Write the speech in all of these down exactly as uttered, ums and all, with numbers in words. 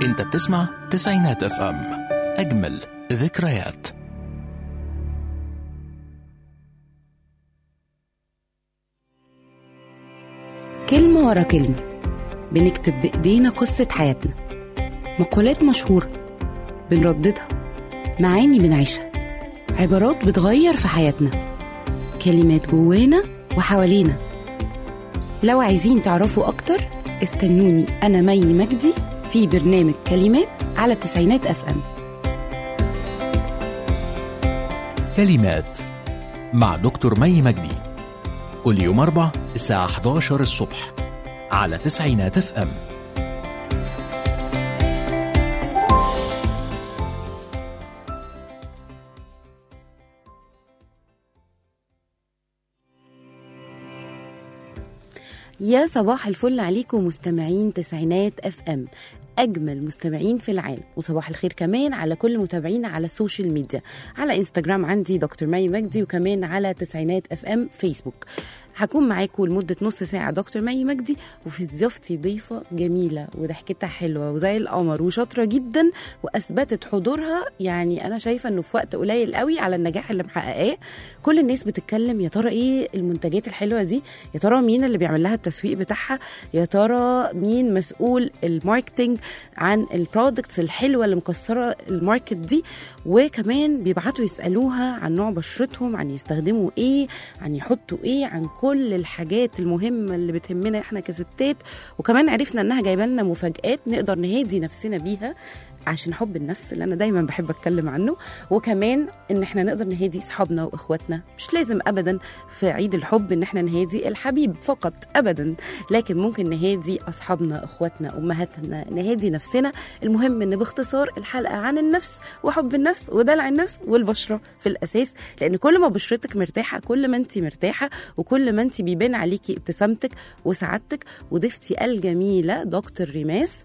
انت بتسمع تسعينات اف ام، اجمل ذكريات. كلمة ورا كلمة بنكتب بإيدينا قصة حياتنا، مقولات مشهورة بنرددها، معاني بنعيشها، عبارات بتغير في حياتنا، كلمات جوانا وحوالينا. لو عايزين تعرفوا أكتر استنوني أنا مي مجدي في برنامج كلمات على تسعينات اف ام. كلمات مع دكتور مي مجدي، كل يوم أربع الساعة إحدى عشرة الصبح على تسعينات اف ام. يا صباح الفل عليكم مستمعين تسعينات اف ام، أجمل مستمعين في العالم، وصباح الخير كمان على كل متابعينا على السوشيال ميديا، على انستجرام عندي دكتور مي مجدي، وكمان على تسعينات اف ام فيسبوك. هكون معاكم لمدة نص ساعة دكتور مي مجدي، وفي ضيفتي ضيفة جميلة وضحكتها حلوة وزي القمر وشاطرة جدا، وأثبتت حضورها. يعني أنا شايفة أنه في وقت قليل قوي على النجاح اللي محققاه. كل الناس بتتكلم يا ترى إيه المنتجات الحلوة دي، يا ترى مين اللي بيعمل لها التسويق بتاعها، يا ترى مين مسؤول الماركتينج عن البرودكتس الحلوة اللي مكسرة الماركت دي. وكمان بيبعتوا يسألوها عن نوع بشرتهم، عن يستخدموا إيه، عن يحطوا إيه، عن كل الحاجات المهمة اللي بتهمنا احنا كستات. وكمان عرفنا انها جايبه لنا مفاجآت نقدر نهدي نفسنا بيها عشان حب النفس اللي انا دايما بحب اتكلم عنه، وكمان ان احنا نقدر نهدي اصحابنا واخواتنا. مش لازم ابدا في عيد الحب ان احنا نهدي الحبيب فقط ابدا، لكن ممكن نهدي اصحابنا، اخواتنا، امهاتنا، نهدي نفسنا. المهم ان باختصار الحلقه عن النفس وحب النفس ودلع النفس والبشره في الاساس، لان كل ما بشرتك مرتاحه كل ما انت مرتاحه، وكل ما انت بيبان عليكي ابتسامتك وسعادتك. وضيفتي الجميله دكتور ريماس،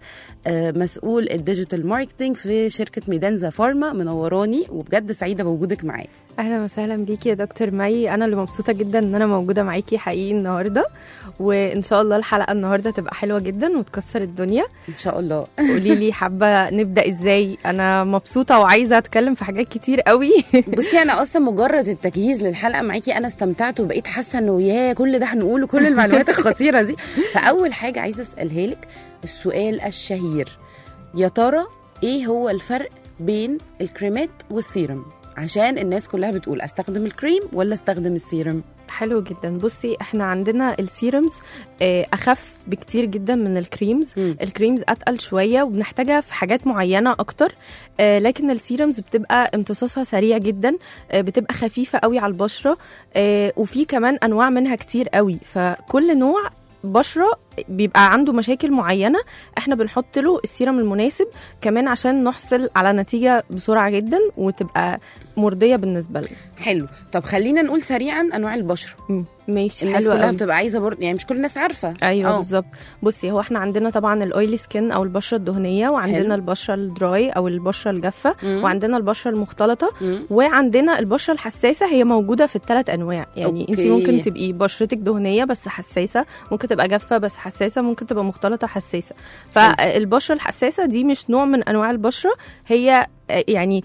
مسؤول الديجيتال ماركتنج في شركة ميدانزا فارما، منوراني وبجد سعيدة بوجودك معايا. اهلا وسهلا بيكي يا دكتور مي، انا اللي مبسوطة جدا ان انا موجودة معاكي حقيقي النهاردة، وان شاء الله الحلقة النهاردة تبقى حلوة جدا وتكسر الدنيا ان شاء الله. قولي لي حابة نبدأ ازاي؟ انا مبسوطة وعايزة اتكلم في حاجات كتير قوي. بصي انا اصلا مجرد التجهيز للحلقة معاكي انا استمتعت وبقيت حاسة انه يا كل ده هنقوله، كل المعلومات الخطيرة دي. فاول حاجة عايزة اسألها لك السؤال الشهير، يا ترى ايه هو الفرق بين الكريمات والسيرم؟ عشان الناس كلها بتقول استخدم الكريم ولا استخدم السيرم. حلو جدا. بصي احنا عندنا السيرمز اخف بكتير جدا من الكريمز. م. الكريمز اتقل شويه وبنحتاجها في حاجات معينه اكتر، لكن السيرمز بتبقى امتصاصها سريع جدا، بتبقى خفيفه قوي على البشره، وفي كمان انواع منها كتير قوي، فكل نوع بشرة بيبقى عنده مشاكل معينة احنا بنحط له السيرم المناسب، كمان عشان نحصل على نتيجة بسرعة جدا وتبقى مرضية بالنسبة لنا. حلو. طب خلينا نقول سريعا انواع البشرة. م. ماشي. الناس كلها قوي. بتبقى عايزة برضه، يعني مش كل الناس عارفة. ايوه بالظبط. بصي هو احنا عندنا طبعا الاويلي سكين او البشرة الدهنية، وعندنا حلو. البشرة الدراي او البشرة الجافة، م. وعندنا البشرة المختلطة، م. وعندنا البشرة الحساسة. هي موجودة في الثلاث انواع، يعني انت ممكن تبقي بشرتك دهنية بس حساسة، ممكن تبقى جافة بس حساسة، ممكن تبقى مختلطة حساسة. فالبشرة الحساسة دي مش نوع من انواع البشرة، هي يعني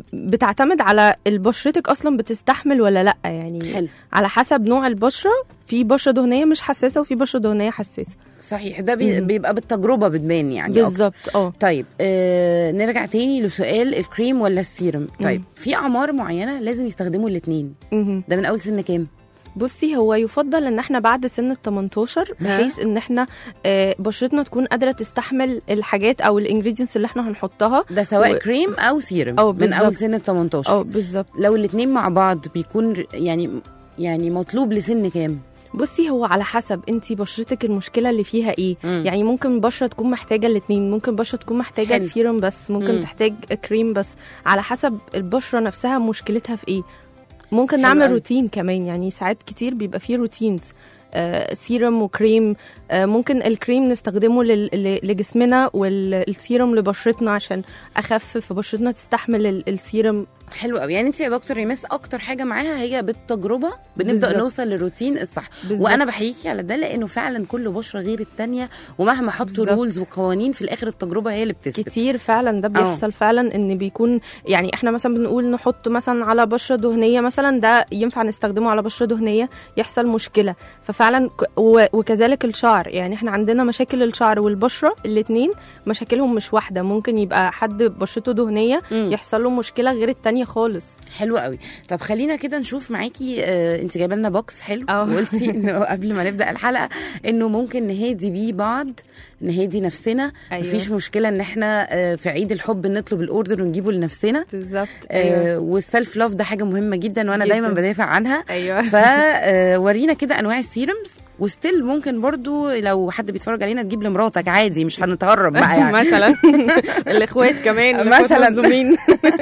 بتعتمد على البشرتك اصلا بتستحمل ولا لا، يعني حلو. على حسب نوع البشرة، في بشرة دهنية مش حساسة وفي بشرة دهنية حساسة. صحيح، ده بي بيبقى بالتجربة بتبان يعني بالظبط. اه طيب آه نرجع تاني لسؤال الكريم ولا السيرم. طيب مم. في اعمار معينة لازم يستخدموا الاثنين، ده من اول سن كام؟ بصي هو يفضل ان احنا بعد سن التمنتاشر، بحيث ان احنا آه بشرتنا تكون قادرة تستحمل الحاجات او الانجريدينتس اللي احنا هنحطها، ده سواء و... كريم او سيرم أو من اول سن التمنتاشر. اه بالظبط. لو الاثنين مع بعض بيكون يعني يعني مطلوب لسن كام؟ بصي هو على حسب انتي بشرتك المشكله اللي فيها ايه. مم. يعني ممكن بشره تكون محتاجه الاثنين، ممكن بشره تكون محتاجه حلو. سيرم بس، ممكن مم. تحتاج كريم بس، على حسب البشره نفسها مشكلتها في ايه. ممكن نعمل أوي. روتين كمان، يعني ساعات كتير بيبقى فيه روتينز، آه سيرم وكريم. آه ممكن الكريم نستخدمه لجسمنا والسيرم لبشرتنا عشان اخف، فبشرتنا تستحمل السيرم حلو قوي. يعني انت يا دكتور ريماس اكتر حاجه معاها هي بالتجربه بنبدا بالزبط. نوصل للروتين الصح. بالزبط. وانا بحييكي على ده لانه فعلا كل بشره غير الثانيه، ومهما حطوا رولز وقوانين في الاخر التجربه هي اللي بتثبت. كتير فعلا ده بيحصل. أوه. فعلا ان بيكون يعني احنا مثلا بنقول نحط مثلا على بشره دهنيه مثلا، ده ينفع نستخدمه على بشره دهنيه يحصل مشكله. ففعلا وكذلك الشعر، يعني احنا عندنا مشاكل الشعر والبشره الاثنين مشاكلهم مش واحده. ممكن يبقى حد بشرته دهنيه م. يحصل له مشكله غير الثانيه خالص. حلو قوي. طب خلينا كده نشوف معاكي، آه انت جايبه لنا بوكس حلو وقلتي انه قبل ما نبدا الحلقه انه ممكن نهادي بيه بعض، نهادي نفسنا. أيوة. مفيش مشكله ان احنا آه في عيد الحب نطلب الاوردر ونجيبه لنفسنا. بالظبط. أيوة. آه والسيلف لاف ده حاجه مهمه جدا وانا جداً. دايما بدافع عنها. أيوة. فورينا كده انواع السيرمز، وستيل ممكن برضو لو حد بيتفرج علينا تجيب لمراتك عادي، مش هنتهرب بقى يعني. مثلا الاخوات كمان مثلا.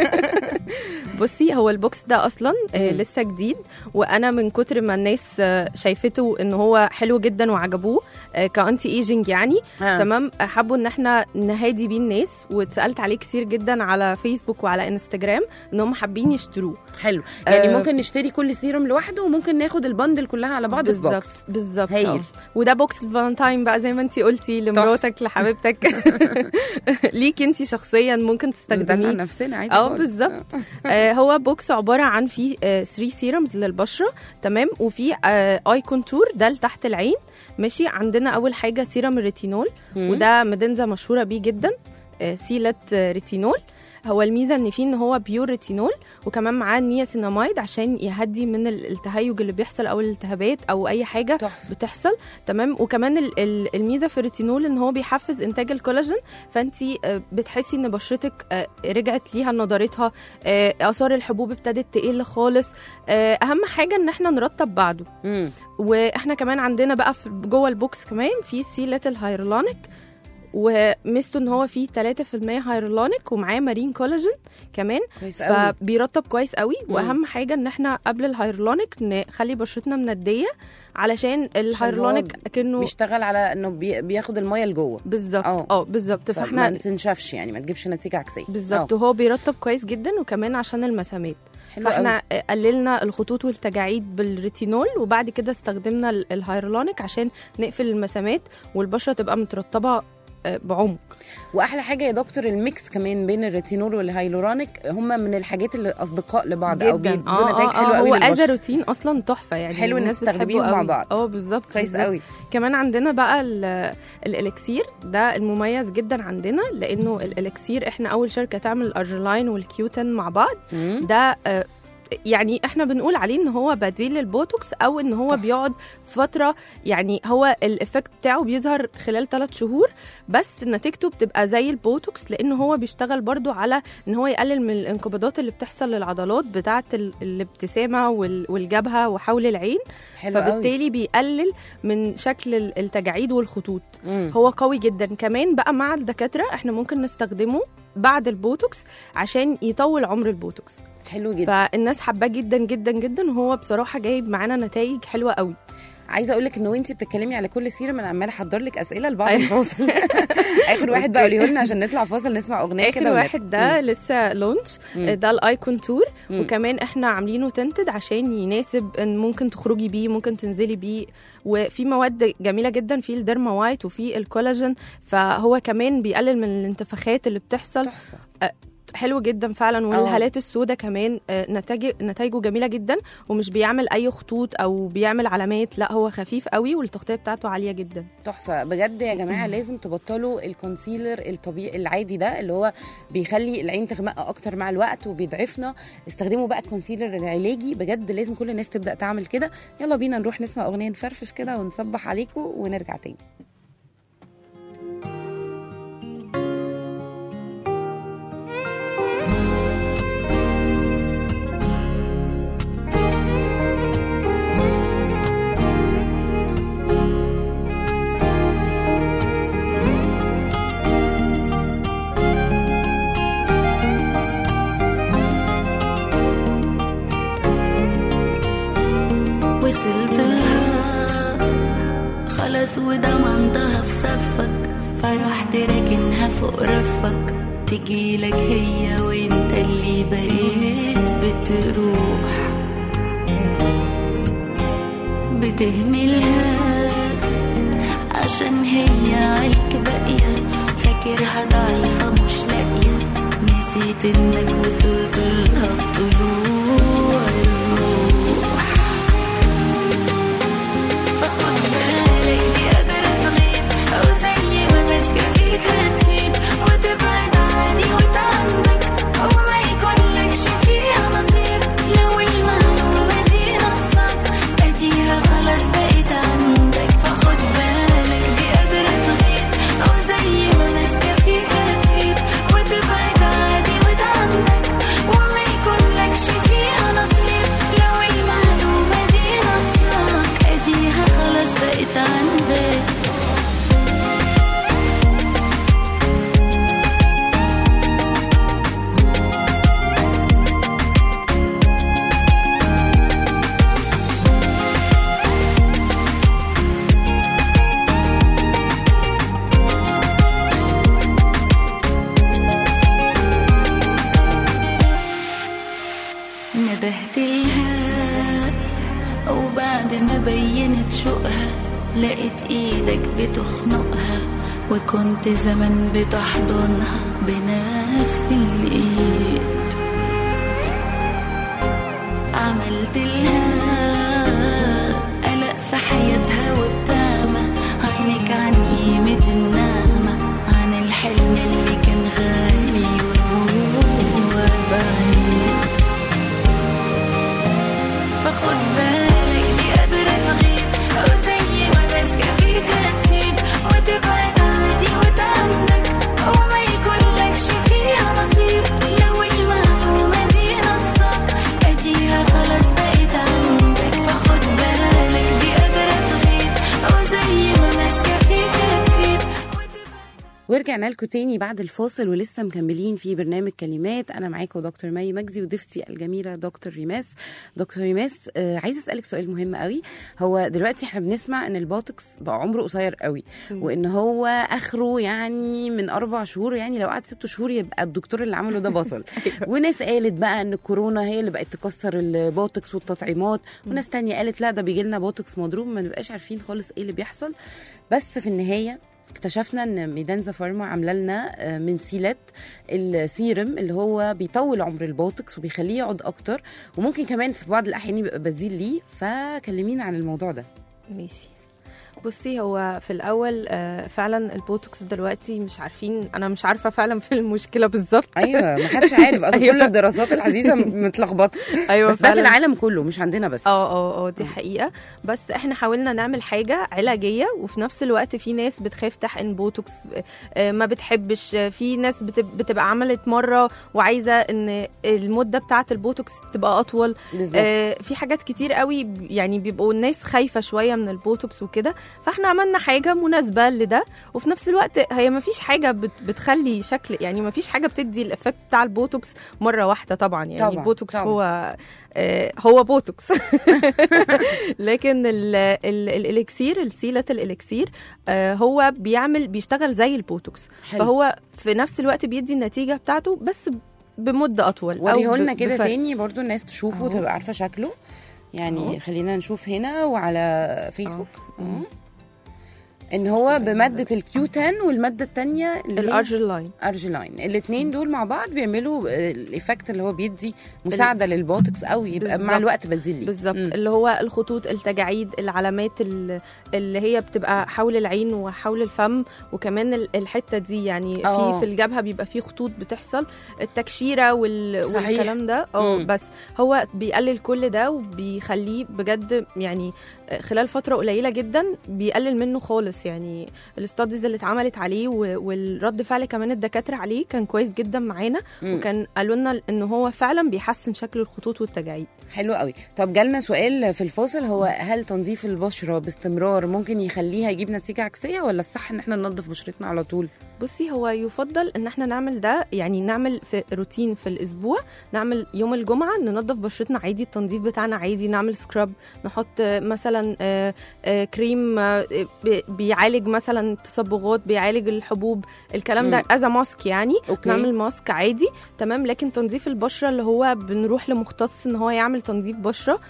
بصي هو البوكس ده اصلا آه لسه جديد، وانا من كتر ما الناس آه شايفته ان هو حلو جدا وعجبوه آه كانتي ايجينج يعني. آه. تمام. حبوا ان احنا نهادي بيه الناس، واتسالت عليه كتير جدا على فيسبوك وعلى انستجرام ان هم حابين يشتروه. حلو. يعني آه ممكن نشتري كل سيروم لوحده، وممكن ناخد البندل كلها على بعض في بوكس. بالظبط. وده بوكس الفالنتاين بقى زي ما انتي قلتي، لمراتك لحبيبتك ليك انتي شخصيا ممكن تستخدميه نفسنا عادي. اه بالظبط. آه هو بوكس عباره عن فيه ثلاثة سيرمز للبشره. تمام. وفي آه اي كونتور ده لتحت العين. ماشي. عندنا اول حاجه سيرم الريتينول، وده مدنزا مشهوره بيه جدا. آه سيله آه ريتينول. هو الميزه ان فيه ان هو بيور ريتينول، وكمان معاه نياسيناميد عشان يهدي من التهيج اللي بيحصل او الالتهابات او اي حاجه تحف. بتحصل. تمام. وكمان الميزه في الريتينول ان هو بيحفز انتاج الكولاجين، فانتي بتحسي ان بشرتك رجعت ليها نضارتها، اثار الحبوب ابتدت تقل خالص. اهم حاجه ان احنا نرطب بعده. م. واحنا كمان عندنا بقى جوه البوكس كمان في سيلات الهيرولونيك، وميزته ان هو فيه ثلاثة بالمية هيرولونيك ومعاه مارين كولاجين كمان، فبيرطب كويس قوي. مم. واهم حاجه ان احنا قبل الهيرولونيك نخلي بشرتنا منديه، علشان الهيرولونيك كأنه بيشتغل على انه بياخد الميه لجوه. بالظبط. اه بالظبط. فاحنا ما تنشفش يعني، ما تجيبش نتيجه عكسيه. بالظبط. وهو بيرطب كويس جدا، وكمان عشان المسامات. فاحنا أوي. قللنا الخطوط والتجاعيد بالريتينول، وبعد كده استخدمنا الهيرولونيك عشان نقفل المسامات والبشره تبقى مترطبه بعمق. واحلى حاجه يا دكتور الميكس كمان بين الريتينول والهيلورونيك، هم من الحاجات اللي اصدقاء لبعض او بيدوا آه نتائج آه حلوه قوي. هو از روتين اصلا تحفه يعني، حلو الناس تستخدميهم مع بعض. اه بالظبط. كويس قوي. كمان عندنا بقى الالكسير ده المميز جدا عندنا، لانه الالكسير احنا اول شركه تعمل الارجلاين والكيوتين مع بعض. مم. ده آه يعني احنا بنقول عليه ان هو بديل للبوتوكس، او ان هو بيقعد فتره، يعني هو الافكت بتاعه بيظهر خلال ثلاث شهور بس نتيجته بتبقى زي البوتوكس، لان هو بيشتغل برضو على ان هو يقلل من الانقباضات اللي بتحصل للعضلات بتاعه الابتسامه والجبهه وحول العين. فبالتالي قوي. بيقلل من شكل التجاعيد والخطوط. مم. هو قوي جدا. كمان بقى مع الدكاتره احنا ممكن نستخدمه بعد البوتوكس عشان يطول عمر البوتوكس. حلو جدا. فالناس حباه جدا جدا جدا، وهو بصراحه جايب معانا نتائج حلوه قوي. عايزه اقول لك انه وانتي بتتكلمي على كل سيرم انا عماله احضر لك اسئله لبعض الفاصل. اخر واحد بقى قوليه لنا عشان نطلع فاصل نسمع اغنيه كده. اخر واحد ده لسه لونش، ده الاي كونتور، وكمان احنا عاملينه تنتد عشان يناسب ان ممكن تخرجي بيه، ممكن تنزلي بيه، وفي مواد جميله جدا في الديرما وايت وفي الكولاجين، فهو كمان بيقلل من الانتفاخات اللي بتحصل. تحفة. حلو جدا فعلا. والهالات السوداء كمان نتائج نتائجه جميله جدا، ومش بيعمل اي خطوط او بيعمل علامات، لا هو خفيف قوي والتغطيه بتاعته عاليه جدا. تحفه بجد يا جماعه. لازم تبطلوا الكونسيلر الطبيعي العادي ده اللي هو بيخلي العين تغمق اكتر مع الوقت وبيضعفنا. استخدموا بقى الكونسيلر العلاجي، بجد لازم كل الناس تبدا تعمل كده. يلا بينا نروح نسمع اغنيه نفرفش كده ونصبح عليكم ونرجع تاني. خلاص وده منطقها في صفك، فرحت راكنها فوق رفك، تجيلك هي وانت اللي بقيت بتروح بتهملها عشان هي عليك باقية، فاكرها ضعيفة مش لاقية، نسيت انك وصلت لها بطلوع الروح. فخد بالك دي قادرة تغيب، او زي ما ماسكة فيك هتسيب وتبعد عادي وتعندك، او ما يكونلكش فيها نصيب. لو المعلومة دي ناقصاك اديها خلاص بقيت عندك. فخد بالك دي قادرة تغيب، او زي ما ماسكة فيك هتسيب وتبعد عادي وتعندك، وما يكونلكش فيها نصيب. لو المعلومة دي ناقصاك اديها خلاص بقيت عندك. ندهت لها وبعد ما بينت شوقها لقيت ايدك بتخنقها، وكنت زمان بتحضنها بنفس الايد. عملت لها قلق في حياتها وبتعمى عينك عن قيمة النعمة، عن الحلم اللي كان غالي وهو بعيد. فخد بالك دي قادرة تغيب، أو زي ما ماسكة فيك هتسيب وتبعد عادي وتعندك، أو ما يكونلكش فيها نصيب. لو المعلومة دي ناقصاك أديها خلاص بقيت عندك. فخد بالك دي قادرة تغيب، أو زي ما ماسكة فيك هتسيب وتبعد. ورجعنا لكم تاني بعد الفاصل ولسه مكملين في برنامج كلمات. انا معاكم دكتور مي مجدي وضيفتي الجميله دكتور ريماس. دكتور ريماس، آه عايزه اسالك سؤال مهم قوي. هو دلوقتي احنا بنسمع ان البوتوكس بقى عمره قصير قوي، وان هو اخره يعني من اربع شهور، يعني لو قعد ست شهور يبقى الدكتور اللي عمله ده بطل. وناس قالت بقى ان الكورونا هي اللي بقت تكسر البوتوكس والتطعيمات، وناس تانية قالت لا ده بيجي لنا بوتوكس مضروب، ما نبقاش عارفين خالص ايه اللي بيحصل. بس في النهايه اكتشفنا ان ميدانزا فارما عامله لنا من سيلات السيرم اللي هو بيطول عمر البوتوكس وبيخليه يقعد اكتر، وممكن كمان في بعض الاحيان يبقى بديل ليه. فكلمينا عن الموضوع ده. ماشي. بصي، هو في الاول فعلا البوتوكس دلوقتي مش عارفين، انا مش عارفه فعلا في المشكله بالظبط. ايوه ما حدش عارف اصلا. أيوة. كل الدراسات الحديثه متلخبطه. ايوه بس ده في العالم كله مش عندنا بس. اه اه اه دي حقيقه. بس احنا حاولنا نعمل حاجه علاجيه، وفي نفس الوقت في ناس بتخاف تحقن بوتوكس، ما بتحبش. في ناس بتبقى عملت مره وعايزه ان المده بتاعه البوتوكس تبقى اطول. آه في حاجات كتير قوي، يعني بيبقوا الناس خايفه شويه من البوتوكس وكده. فاحنا عملنا حاجه مناسبه لده، وفي نفس الوقت هي ما فيش حاجه بتخلي شكل، يعني ما فيش حاجه بتدي الافكت بتاع البوتوكس مره واحده طبعا. يعني طبعًا البوتوكس طبعًا. هو آه هو بوتوكس. لكن الالكسير، السيله الالكسير، آه هو بيعمل بيشتغل زي البوتوكس. حلو. فهو في نفس الوقت بيدي النتيجه بتاعته بس بمده اطول. وريه لنا كده تاني برضو الناس تشوفه وتبقى عارفه شكله. يعني أوه. خلينا نشوف هنا وعلى فيسبوك أوه. ان هو بماده الكيو عشرة والماده الثانيه الارجلاين. ارجلاين الاثنين دول مع بعض بيعملوا الايفكت اللي هو بيدي مساعده ال... للبوتوكس، او يبقى بالزبط. مع الوقت بديل ليه بالظبط، اللي هو الخطوط، التجاعيد، العلامات اللي هي بتبقى حول العين وحول الفم، وكمان الحته دي يعني أوه. في في الجبهه بيبقى في خطوط بتحصل، التكشيره وال... والكلام ده. اه بس هو بيقلل كل ده وبيخليه بجد يعني خلال فتره قليله جدا بيقلل منه خالص. يعني الاستاديز اللي اتعملت عليه والرد فعل كمان الدكاتره عليه كان كويس جدا معانا، وكان قالوا لنا ان هو فعلا بيحسن شكل الخطوط والتجاعيد. حلو قوي. طب جالنا سؤال في الفاصل، هو هل تنظيف البشره باستمرار ممكن يخليها يجيب نتيجه عكسيه، ولا الصح ان احنا ننظف بشرتنا على طول؟ بصي، هو يفضل ان احنا نعمل ده، يعني نعمل في روتين في الاسبوع، نعمل يوم الجمعه ننظف بشرتنا عادي، التنظيف بتاعنا عادي، نعمل سكراب، نحط مثلا مثلا آه آه كريم آه بيعالج مثلا تصبغات، بيعالج الحبوب، الكلام مم. ده از ماسك يعني. أوكي. نعمل ماسك عادي تمام. لكن تنظيف البشره اللي هو بنروح لمختص ان هو يعمل تنظيف بشره،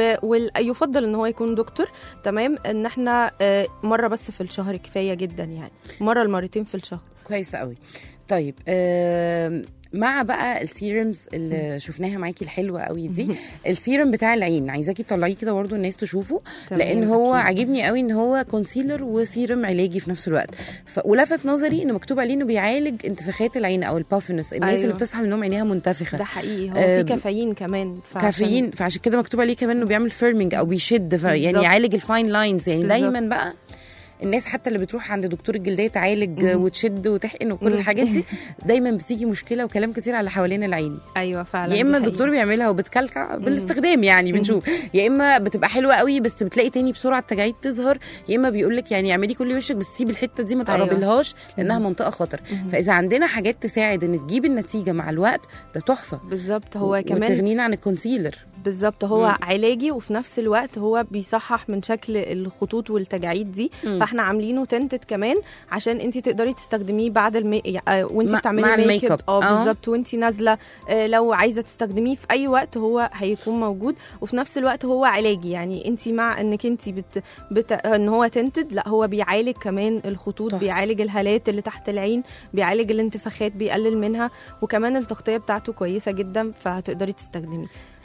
ويفضل ان هو يكون دكتور تمام. ان احنا آه مره بس في الشهر كفايه جدا يعني، مره لمرتين في الشهر. كويس قوي. طيب آه مع بقى السيرمز اللي شفناها معاكي الحلوه قوي دي، السيرم بتاع العين عايزاكي تطلعيه كده برضه الناس تشوفه، لان هو أكيد. عاجبني قوي ان هو كونسيلر وسيرم علاجي في نفس الوقت. ف... ولفت نظري انه مكتوب عليه انه بيعالج انتفاخات العين او البافنس، الناس أيوة. اللي بتصحى من النوم عينيها منتفخه. ده حقيقي، هو آه في كافيين كمان، فعشان... كافيين، فعشان كده مكتوب عليه كمان انه بيعمل فيرمينج او بيشد، ف... يعني يعالج الفاين لاينز يعني. بالزبط. دايما بقى الناس حتى اللي بتروح عند دكتور الجلديه تعالج مم. وتشد وتحقن وكل الحاجات دي دايما بتيجي مشكله وكلام كتير على حوالين العين. ايوه فعلا. يا اما الدكتور بيعملها وبتكلكع بالاستخدام يعني بنشوف، يا اما بتبقى حلوه قوي بس بتلاقي تاني بسرعه التجاعيد تظهر، يا اما بيقول لك يعني اعملي كل وشك بس سيبي الحته دي ما تقربلهاش لانها منطقه خطر. فاذا عندنا حاجات تساعد ان تجيب النتيجه مع الوقت ده تحفه. بالظبط. هو كمان وتغنينا عن الكونسيلر. بالظبط. هو مم. علاجي وفي نفس الوقت هو بيصحح من شكل الخطوط والتجاعيد دي. مم. فاحنا عاملينه تنتد كمان عشان انت تقدري تستخدميه بعد المي... يعني وانت بتعملي ميك اب. اه بالظبط. وانت نازله آه لو عايزه تستخدميه في اي وقت هو هيكون موجود. وفي نفس الوقت هو علاجي يعني، انت مع انك انت بت... بت... ان هو تنتد، لا هو بيعالج كمان الخطوط. طف. بيعالج الهالات اللي تحت العين، بيعالج الانتفاخات، بيقلل منها، وكمان التغطيه بتاعته كويسه جدا فهتقدري تستخدميه.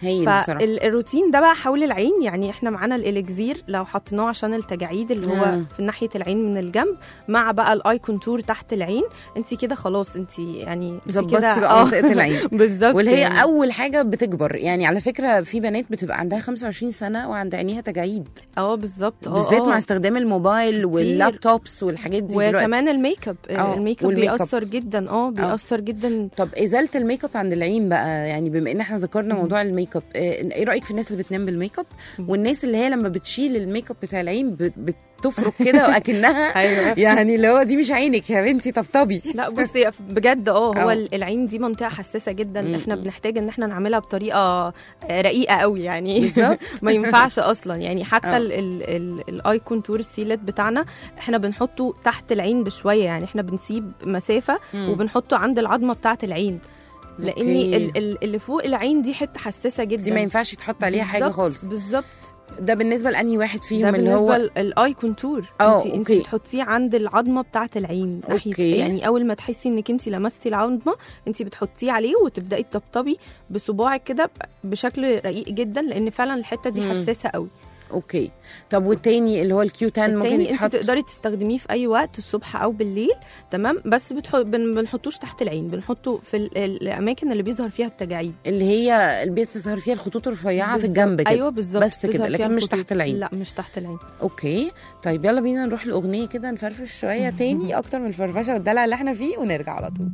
فالروتين ده بقى حول العين يعني، احنا معانا الالكزير لو حطيناه عشان التجاعيد اللي هو آه. في ناحيه العين من الجنب، مع بقى الاي كونتور تحت العين. انت كده خلاص، انت يعني ظبطتي بقى منطقه العين بالظبط. واللي هي يعني اول حاجه بتكبر يعني. على فكره في بنات بتبقى عندها خمسة وعشرين سنه وعند عينيها تجاعيد. اه بالظبط. بالذات مع استخدام الموبايل واللابتوبس والحاجات دي وكمان دلوقتي. وكمان الميك اب. الميك اب بيأثر جدا. اه بيأثر جدا. طب ازاله الميك اب عند العين بقى يعني، بما ان احنا ذكرنا موضوع الميك اب، ايه رايك في الناس اللي بتنام بالميك اب والناس اللي هي لما بتشيل الميك اب بتاع العين بتفرك كده واكنها أيوة. يعني اللي هو دي مش عينك يا بنتي طبطبي. لا بصي بجد اه هو أوه. العين دي منطقه حساسه جدا. م-م. احنا بنحتاج ان احنا نعملها بطريقه رقيقه قوي يعني ما ينفعش اصلا يعني. حتى الاي كونتور السيلت بتاعنا احنا بنحطه تحت العين بشويه يعني، احنا بنسيب مسافه م. وبنحطه عند العظمه بتاعه العين، لان اللي فوق العين دي حته حساسه جدا، دي ما ينفعش يتحط عليها حاجه خالص. بالظبط. ده بالنسبه لاني واحد فيهم ده اللي هو بالنسبه للاي كونتور. انت انت بتحطيه عند العظمه بتاعه العين ناحيه أوكي. يعني اول ما تحسي انك انت لمستي العظمه انت بتحطيه عليه وتبداي تطبطبي بصباعك كده بشكل رقيق جدا، لان فعلا الحته دي حساسه قوي. اوكي. طب والتاني اللي هو الكيو عشرة ممكن يتحط؟ انت تقدري تستخدميه في اي وقت الصبح او بالليل تمام، بس بتحط بنحطوش تحت العين، بنحطه في الاماكن اللي بيظهر فيها التجاعيد، اللي هي اللي بتظهر فيها الخطوط الرفيعه في الجنب كده. ايوه بالظبط بس كده، لكن مش تحت العين. لا مش تحت العين. اوكي. طيب يلا بينا نروح الاغنيه كده نفرفش شويه تاني اكتر من الفرفشه والدلع اللي احنا فيه ونرجع على طول.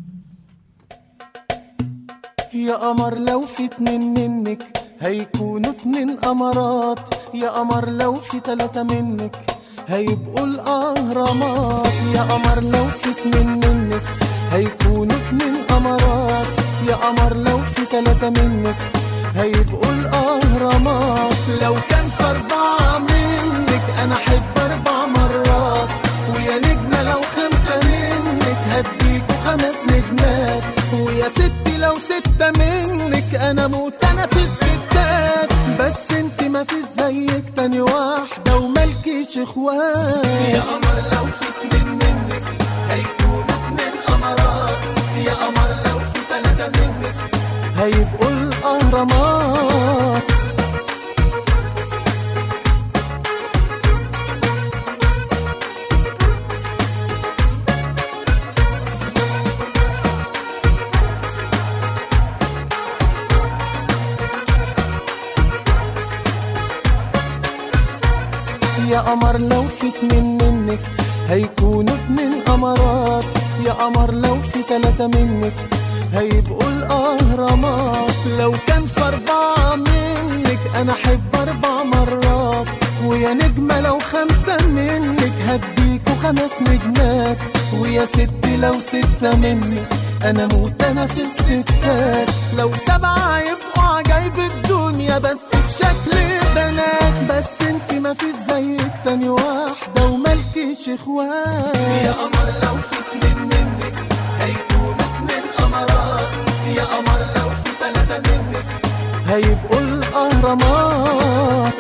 يا قمر لو في اتنين منك هيكونوا اتنين قمرات، يا قمر لو في تلاتة منك هيبقوا الأهرامات، يا قمر لو في اتنين منك هيكونوا اتنين قمرات، يا قمر لو في تلاتة منك هيبقوا الأهرامات. لو كان في أربعة منك أنا أحب أربع مرات، ويا نجمة لو خمسة منك هديكوا خمس نجمات، ويا ستي لو ستة منك أنا موت أنا في الستات، بس انت ما فيش زيك تاني واحدة ومالكيش اخوات. يا قمر لو في اتنين منك هيكونوا اتنين قمرات، يا قمر لو في تلاتة منك هيبقوا الأهرامات. يا قمر لو في اتنين منك هيكونوا اتنين قمرات، يا قمر لو في تلاتة منك هيبقوا الأهرامات. لو كان في أربعة منك أنا أحب أربع مرات، ويا نجمة لو خمسة منك هديكوا خمس نجمات، ويا ستي لو ستة منك أنا موت أنا في الستات. لو سبعة يبقوا عجايب جايب الدنيا بس بشكل بنات، بس انت ما فيش زيك تاني واحدة ومالكيش اخوات. يا قمر لو في اتنين منك هيكونوا اتنين قمرات، يا قمر لو في تلاتة منك هيبقوا الأهرامات.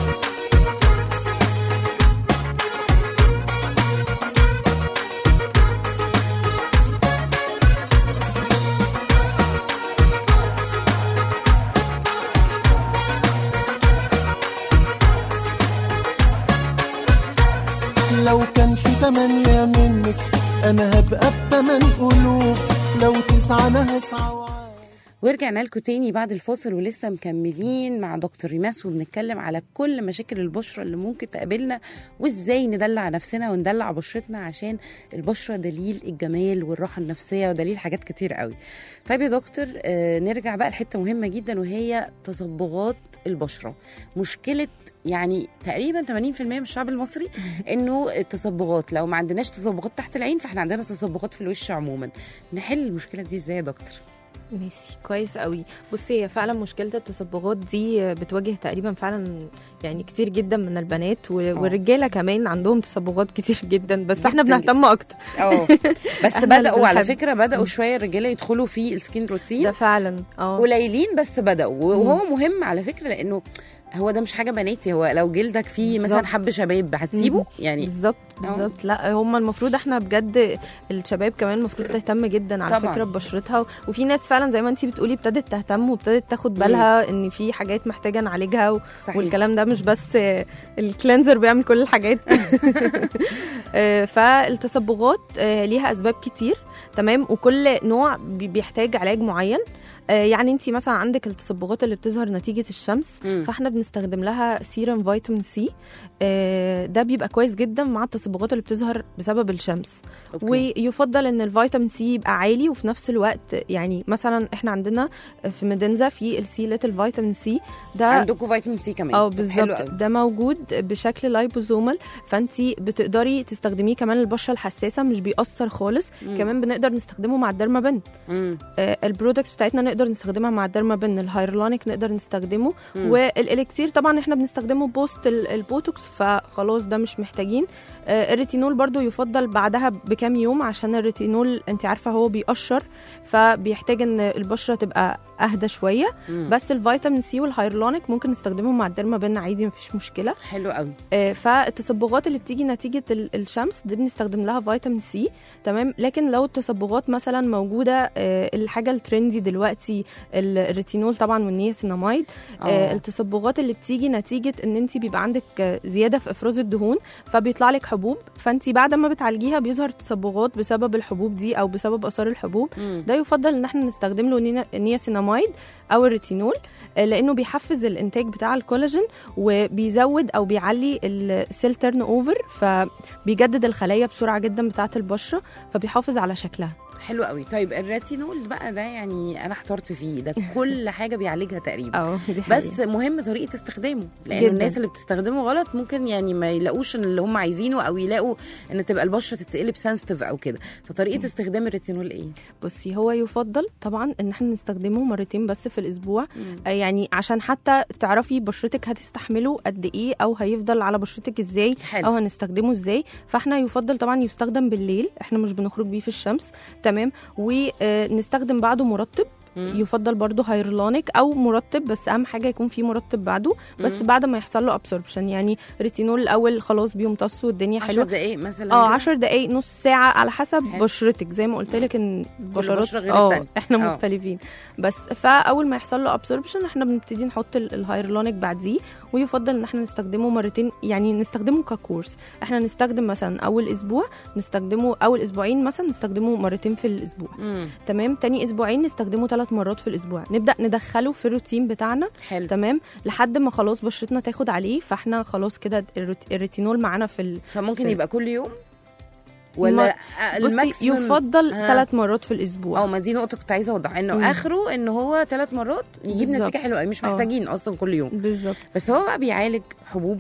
لو كان في تمانية منك أنا هبقى بتمن قلوب، لو تسعة أنا هسعى. ورجعنا لكم تاني بعد الفاصل ولسه مكملين مع دكتور ريماس وبنتكلم على كل مشاكل البشرة اللي ممكن تقابلنا وازاي ندلع نفسنا وندلع بشرتنا، عشان البشرة دليل الجمال والراحة النفسية ودليل حاجات كتير قوي. طيب يا دكتور، آه نرجع بقى لحتة مهمة جدا وهي تصبغات البشرة. مشكلة يعني تقريبا ثمانين بالمية من الشعب المصري انه التصبغات، لو ما عندناش تصبغات تحت العين فاحنا عندنا تصبغات في الوش عموما. نحل المشكلة دي ازاي يا دكتور؟ ماشي، كويس قوي. بصي، هي فعلا مشكله التصبغات دي بتواجه تقريبا فعلا يعني كتير جدا من البنات والرجاله كمان عندهم تصبغات كتير جدا، بس جداً احنا بنهتم اكتر. اه بس بداوا على فكره بداوا شويه الرجاله يدخلوا في السكين روتين ده فعلا اه قليلين، بس بداوا وهو مهم على فكره، لانه هو ده مش حاجه بناتي. هو لو جلدك فيه مثلا حب شباب هتسيبه يعني؟ بالظبط بالظبط. لا، هم المفروض احنا بجد الشباب كمان المفروض تهتم جدا على طبعا. فكره ببشرتها، وفي ناس فعلا زي ما انتي بتقولي ابتدت تهتم وابتدت تاخد بالها ان في حاجات محتاجه نعالجها و... والكلام ده مش بس الكلينزر بيعمل كل الحاجات. فالتصبغات ليها اسباب كتير، تمام، وكل نوع بيحتاج علاج معين. يعني انتي مثلا عندك التصبغات اللي بتظهر نتيجة الشمس، م. فاحنا بنستخدم لها سيرم فيتامين سي، ده بيبقى كويس جدا مع التصبغات اللي بتظهر بسبب الشمس. أوكي. ويفضل ان الفيتامين سي يبقى عالي، وفي نفس الوقت يعني مثلا احنا عندنا في ميدنزا في السي ليتل فيتامين سي ده عندكم فيتامين سي كمان؟ اه بالظبط، ده موجود بشكل لايبوزومال، فانتي بتقدري تستخدميه كمان البشرة الحساسة، مش بيأثر خالص. م. كمان بنقدر نستخدمه مع الديرمابين، آه البرودكتس بتاعتنا نقدر نستخدمها مع الديرمابين، الهايرلونيك نقدر نستخدمه، مم. والاليكسير طبعا احنا بنستخدمه بوست البوتوكس فخلاص ده مش محتاجين. آه الريتينول برضو يفضل بعدها بكام يوم، عشان الريتينول انت عارفه هو بيقشر، فبيحتاج ان البشره تبقى اهدى شويه. مم. بس الفيتامين سي والهايرلونيك ممكن نستخدمهم مع الديرمابين عادي، مفيش مشكله. حلو قوي. آه فالتصبغات اللي بتيجي نتيجه الشمس دي بنستخدم لها فيتامين سي، تمام. لكن لو التصبغات مثلا موجوده، آه الحاجه الترندي دلوقتي الريتينول طبعا والنياسيناميد. آه التصبغات اللي بتيجي نتيجه ان انت بيبقى عندك زياده في افراز الدهون فبيطلع لك حبوب، فانت بعد ما بتعالجيها بيظهر تصبغات بسبب الحبوب دي او بسبب اثار الحبوب. مم. ده يفضل ان احنا نستخدم له النياسيناميد او الريتينول، لانه بيحفز الانتاج بتاع الكولاجين وبيزود او بيعلي السيل تيرن اوفر، فبيجدد الخلايا بسرعه جدا بتاعه البشره، فبيحافظ على شكلها. حلو قوي. طيب الريتينول بقى ده يعني انا احترت فيه، ده كل حاجه بيعالجها تقريبا. اه بس مهم طريقه استخدامه، لان الناس اللي بتستخدمه غلط ممكن يعني ما يلاقوش اللي هم عايزينه، او يلاقوا ان تبقى البشره تتقلب سنسيتيف او كده. فطريقه استخدام الريتينول ايه؟ بصي، هو يفضل طبعا ان احنا نستخدمه مرتين بس في الاسبوع، آه يعني عشان حتى تعرفي بشرتك هتستحمله قد ايه، او هيفضل على بشرتك ازاي. حلو. او هنستخدمه ازاي. فاحنا يفضل طبعا يستخدم بالليل، احنا مش بنخرج بيه في الشمس، تمام. ونستخدم بعده مرطب، يفضل برضو هايرلونيك او مرطب، بس اهم حاجه يكون فيه مرطب بعده، بس مم. بعد ما يحصل له ابسوربشن. يعني ريتينول الاول خلاص بيمتص والدنيا حلوه، عشر دقائق مثلا، اه عشر دقائق نص ساعه على حسب حلو. بشرتك زي ما قلت لك ان البشرات اه احنا أوه. مختلفين. بس فاول ما يحصل له ابسوربشن احنا بنبتدي نحط الهايرلونيك بعديه، ويفضل ان احنا نستخدمه مرتين، يعني نستخدمه ككورس. احنا نستخدم مثلا اول اسبوع نستخدمه، اول اسبوعين مثلا نستخدمه مرتين في الاسبوع، مم. تمام. تاني اسبوعين نستخدمه ثلاث مرات في الاسبوع، نبدا ندخله في الروتين بتاعنا. حلو. تمام، لحد ما خلاص بشرتنا تاخد عليه، فاحنا خلاص كده الريتينول معانا في ال... فممكن في يبقى كل يوم ولا الماكسيمم يفضل ثلاث مرات في الاسبوع. اه ما دي نقطه كنت عايزه اوضح، انه مم. اخره ان هو ثلاث مرات يجيب بالزبط. نتيجه حلوه، مش محتاجين أوه. اصلا كل يوم. بالظبط. بس هو بقى بيعالج حبوب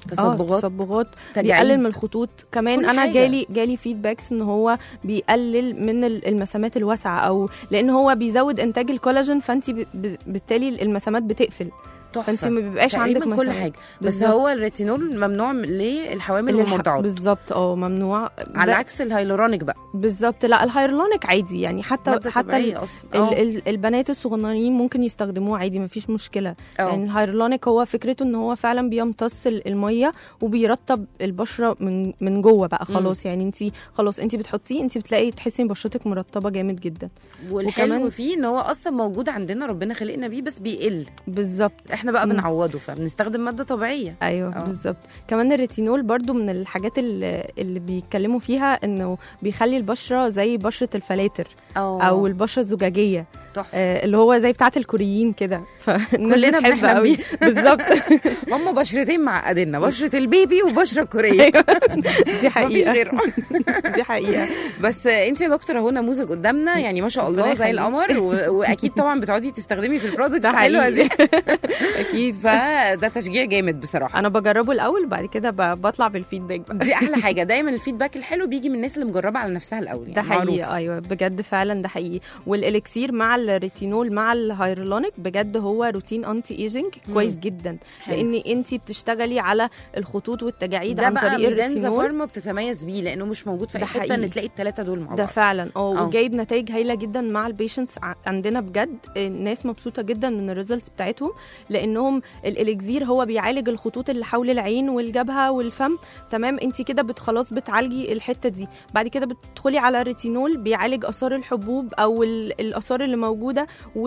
تصبغات تصبغات تجاعيد. بيقلل من الخطوط كمان. كل انا حاجة. جالي جالي فيدباكس ان هو بيقلل من ال- المسامات الواسعه، او لان هو بيزود انتاج الكولاجين، فانت ب- ب- بالتالي المسامات بتقفل، فانت ما بيبقاش عندك كل مسامات. حاجه. بس بالزبط. هو الريتينول ممنوع للحوامل والمرضعات بالظبط اه ممنوع، على ب- عكس الهايلورونيك بقى. بالظبط. لا الهايرلونيك عادي يعني، حتى مادة حتى طبيعية ال- أصلاً. ال- آه. ال- البنات الصغننين ممكن يستخدموه عادي، ما فيش مشكله. أه. يعني الهايرلونيك هو فكرته ان هو فعلا بيمتص ال- الميه وبيرطب البشره من من جوه بقى خلاص. يعني انت خلاص انت بتحطيه انت بتلاقي تحسي ان بشرتك مرطبه جامد جدا. والحلو وكمان- فيه ان هو اصلا موجود عندنا، ربنا خلقنا بيه بس بيقل، بالظبط. احنا بقى مم. بنعوضه فبنستخدم ماده طبيعيه. ايوه أه. بالظبط. كمان الريتينول برضو من الحاجات اللي, اللي بيتكلموا فيها انه بيخلي البشره زي بشره الفلاتر أوه. او البشره الزجاجيه، تحفه. آه اللي هو زي بتاعه الكوريين كده، فالناس كلنا بتحب بنحلم قوي. بيه. بالظبط. هم بشرتين معقديننا، بشره البيبي وبشره الكوريه. دي مفيش حقيقه. غيرهم. دي حقيقه. بس انت يا دكتور اهو نموذج قدامنا، يعني ما شاء الله ربنا زي يخليك. القمر، و... واكيد طبعا بتقعدي تستخدمي في البرودكتس ده الحلوه دي. اكيد. فده تشجيع جامد بصراحه. انا بجربه الاول وبعد كده ب- بطلع بالفيدباك بقى. دي احلى حاجه، دايما الفيدباك الحلو بيجي من الناس اللي مجربه على نفسها الاول. يعني ده حقيقي. معروف. ايوه بجد فعلا ده حقيقي. والاليكسير مع الريتينول مع الهايرلونيك بجد هو روتين انتي ايجينج كويس جدا، حلو. لان انت بتشتغلي على الخطوط والتجاعيد ده عن بقى طريق ميدانزا الريتينول. فارما بتتميز بيه، لانه مش موجود في اي ده حته حقيقي. ان تلاقي الثلاثه دول مع ده بعض. فعلا اه آه. وجايب نتائج هايله جدا مع البيشنتس عندنا بجد. الناس مبسوطه جدا من الريزلتس بتاعتهم، لانهم الاليكزير هو بيعالج الخطوط اللي حول العين والجبهه والفم. تمام انت كده بت خلاص بتعالجي الحته دي، بعد كده بتدخلي على الريتينول بيعالج اثار الحبوب او ال- الاثار اللي موجوده،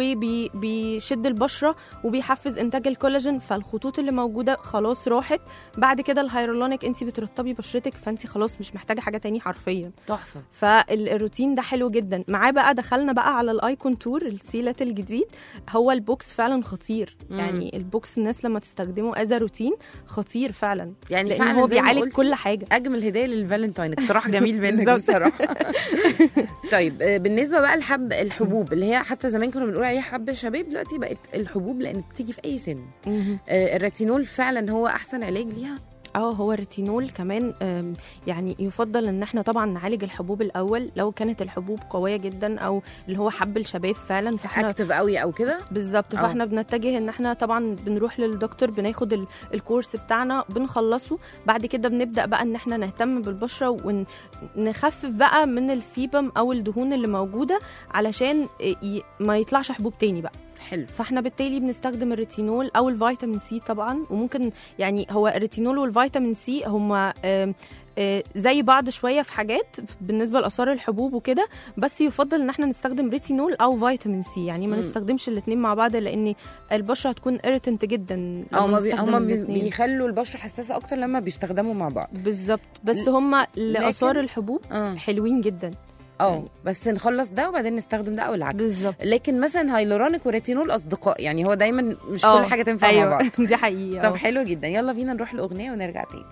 وبيشد البشره وبيحفز انتاج الكولاجين، فالخطوط اللي موجوده خلاص راحت. بعد كده الهايرولونيك انت بترطبي بشرتك، فانت خلاص مش محتاجه حاجه تاني حرفيا. تحفه. فالروتين ده حلو جدا معاه. بقى دخلنا بقى على الاي كونتور السيلات الجديد، هو البوكس فعلا خطير. مم. يعني البوكس الناس لما تستخدمه از روتين خطير فعلا، يعني لان فعلا هو زي ما بيعالج قلتي، كل حاجه. اجمل هديه للفالنتاين، اقتراح جميل منك بالظبط. بصراحه. طيب آه، بالنسبه بقى لحب الحبوب اللي هي حتى زمان كنا بنقول عليها حب شباب، دلوقتي بقت الحبوب لان بتيجي في اي سن. مهم. آه، الريتينول فعلا هو احسن علاج ليها. اه هو الريتينول كمان آم، يعني يفضل ان احنا طبعا نعالج الحبوب الاول لو كانت الحبوب قويه جدا، او اللي هو حب الشباب فعلا. فاحنا اكتف قوي او كده. بالظبط. أه. فاحنا بنتجه ان احنا طبعا بنروح للدكتور، بناخد ال- الكورس بتاعنا بنخلصه، بعد كده بنبدا بقى ان احنا نهتم بالبشره ونخفف بقى من السيبم او الدهون اللي موجوده، علشان ي- ما يطلعش حبوب تاني بقى. حلو. فاحنا بالتالي بنستخدم الريتينول او الفيتامين سي طبعا. وممكن يعني هو الريتينول والفيتامين سي هما آم، آه، زي بعض شويه في حاجات بالنسبه لاثار الحبوب وكده، بس يفضل ان احنا نستخدم ريتينول او فيتامين سي، يعني ما مم. نستخدمش الاثنين مع بعض، لان البشره هتكون irritant جدا اه لما هما بي... نستخدم هما بي... الاتنين. بيخلوا البشره حساسه اكتر لما بيستخدموا مع بعض. بالظبط. بس هما لاثار لكن- الحبوب اه حلوين جدا. اه يعني. بس نخلص ده وبعدين نستخدم ده او العكس. بالظبط. لكن مثلا هايلورونيك وريتينول اصدقاء، يعني هو دايما مش آه، كل حاجه تنفع أيوة. مع بعض. دي حقيقه. طب آه. حلو جدا، يلا بينا نروح الاغنيه ونرجع تاني.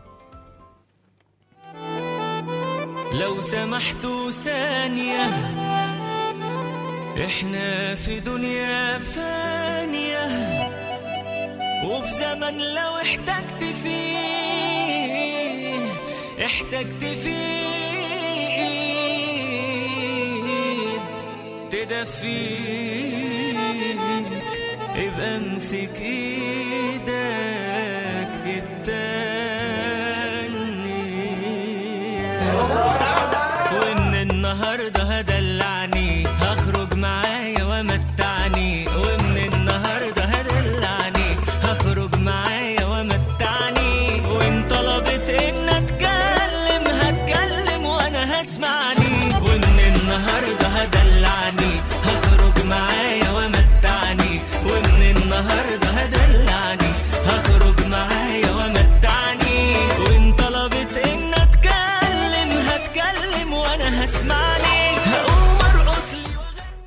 لو سمحتوا ثانية، احنا في دنيا فانية، وفي زمن لو احتجت فيه احتجت فيه تدفيك، ابقى امسك ايدك التانية، ومن النهارده هدلعني هخرج معايا ومتعني، ومن النهارده هدلعني هخرج معايا ومتعني، وان طلبت ان اتكلم هتكلم وانا هسمعني، ومن النهارده هدلعني هخرج معايا ومتعني، ومن النهارده هدلعني هخرج معايا ومتعني، وان طلبت ان اتكلم هتكلم وانا هسمعني، هقوم ارقص لي واغني.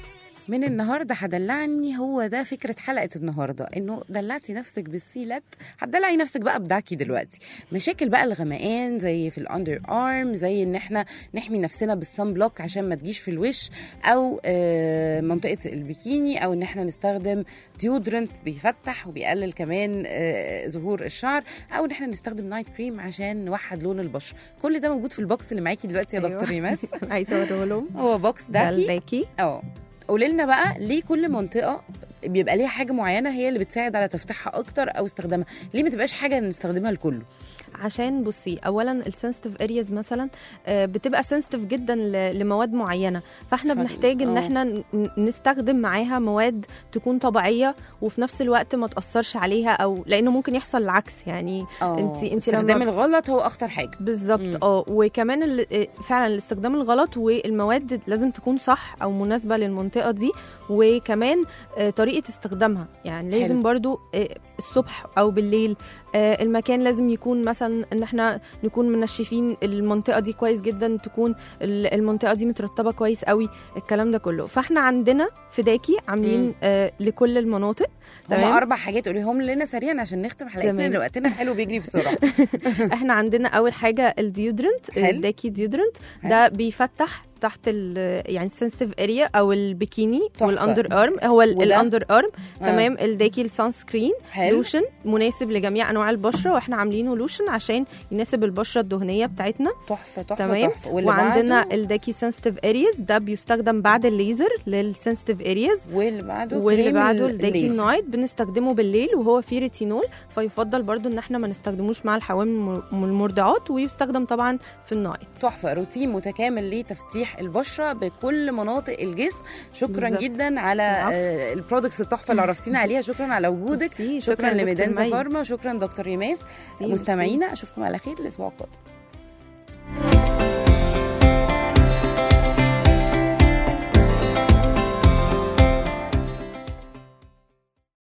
من النهارده هدلعني، هو ده فكره حلقه النهارده، انه دلعتي نفسك بالسيلات هتدلعي نفسك بقى بدعكي دلوقتي. مشاكل بقى الغمقان زي في الاندر ارم، زي ان احنا نحمي نفسنا بالصن بلوك عشان ما تجيش في الوش، او آه منطقه البيكيني، او ان احنا نستخدم ديودرنت بيفتح وبيقلل كمان آه ظهور الشعر، او ان احنا نستخدم نايت كريم عشان نوحد لون البشره. كل ده موجود في البوكس اللي معاكي دلوقتي يا أيوة. دكتور ريماس. عايزه اوريه لهم. هو بوكس ده داكي. الداكي. اه قولي لنا بقى ليه كل منطقه بيبقى ليها حاجه معينه هي اللي بتساعد على تفتيحها اكتر او استخدامها، ليه ما تبقاش حاجه نستخدمها لكله؟ عشان بصي، اولا السنسيتيف ارياز مثلا آه، بتبقى سنسيتيف جدا ل- لمواد معينه، فاحنا ف- بنحتاج ان آه. احنا ن- نستخدم معاها مواد تكون طبيعيه وفي نفس الوقت ما تاثرش عليها، او لانه ممكن يحصل العكس يعني. اه انت انت استخدام لما الغلط هو اخطر حاجه. مم. بالظبط. اه وكمان ال- فعلا الاستخدام الغلط، والمواد لازم تكون صح او مناسبه للمنطقه دي، وكمان آه، طريقه استخدامها يعني لازم حلو. برضو آه، الصبح او بالليل. آه، المكان لازم يكون مثلا ان احنا نكون منشفين المنطقه دي كويس جدا، تكون ال- المنطقه دي مترطبه كويس قوي، الكلام ده كله. فاحنا عندنا في داكي عاملين مم. آه لكل المناطق. هم تمام. اربع حاجات قوليهم لنا سريعا عشان نختم حلقتنا تمام. لان وقتنا حلو بيجري بسرعه. احنا عندنا اول حاجه الديودرنت، حلو. الداكي ديودرنت حلو. ده بيفتح تحت ال يعني السنسيتيف اريا او البيكيني تحفة. والاندر ارم. هو ال- وده؟ الاندر ارم. آه. تمام. الداكي السان سكرين حلو. لوشن مناسب لجميع انواع البشره، واحنا عاملينه لوشن عشان يناسب البشره الدهنيه بتاعتنا. تحفه تحفه تمام. تحفه. واللي وعندنا بعده؟ الداكي سنسيتيف ارياز، ده بيستخدم بعد الليزر للسنسيتيف ارياز. واللي بعده واللي كريم بعده ال- الداكي الليل. نايت بنستخدمه بالليل وهو فيه ريتينول، فيفضل برضو ان احنا ما نستخدموش مع الحوامل المرضعات، ويستخدم طبعا في النايت. تحفه، روتين متكامل لتفتيح البشره بكل مناطق الجسم. شكرا بالزبط. جدا على آه البرودكتس التحفه اللي عرفتينا عليها، شكرا على وجودك، ميرسي. شكرا شكراً دكتور لميدان مي. فارما، شكرا دكتور ريماس. ميرسي. مستمعينا اشوفكم على خير الاسبوع القادم.